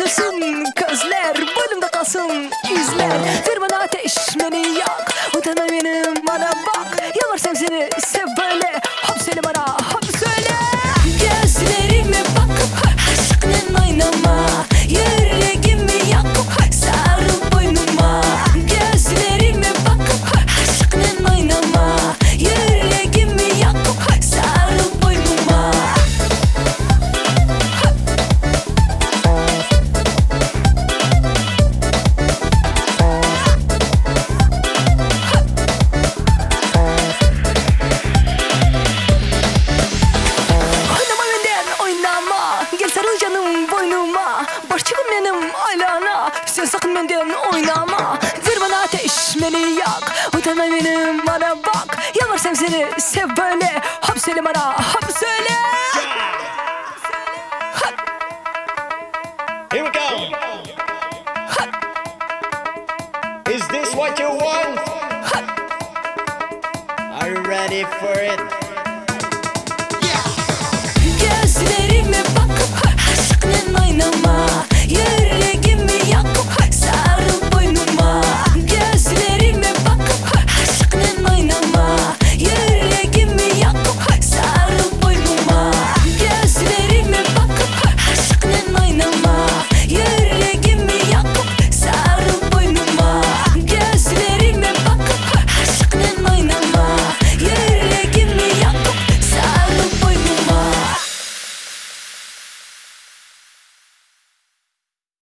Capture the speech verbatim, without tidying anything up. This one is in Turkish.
açılsın gözler, boynumda kalsın izler. Ver bana ateş, beni yak, utanma benim bana bak. Yavarsam seni sev böyle, hop söyle bana hop söyle. Gözlerime bakıp aşkla oynama, yüreğimi yakıp sarıl boynuma. Gözlerime bakıp aşkla oynama, yüreğimi yakıp sarıl boynuma. Oynama benden oynama, gel sarıl canım boynuma. Başçım benim aylana, sen sakın benden oynama. Ver bana ateş, beni yak, utanma benim bana bak. Yavarsam seni sev böyle, hop söyle bana hop söyle. Here we go. Is this what you want? Are you ready for it?